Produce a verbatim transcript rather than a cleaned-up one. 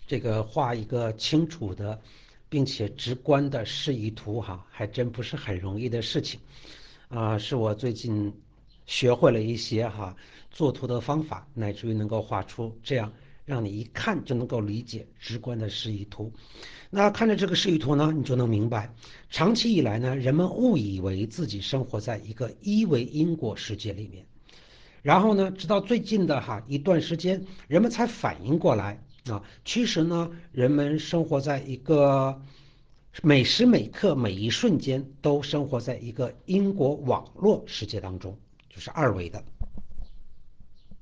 这个画一个清楚的并且直观的示意图哈，还真不是很容易的事情啊，是我最近学会了一些哈做图的方法，乃至于能够画出这样让你一看就能够理解直观的示意图。那看着这个示意图呢，你就能明白，长期以来呢，人们误以为自己生活在一个一维因果世界里面。然后呢，直到最近的哈一段时间，人们才反应过来啊，其实呢，人们生活在一个每时每刻每一瞬间都生活在一个因果网络世界当中，就是二维的。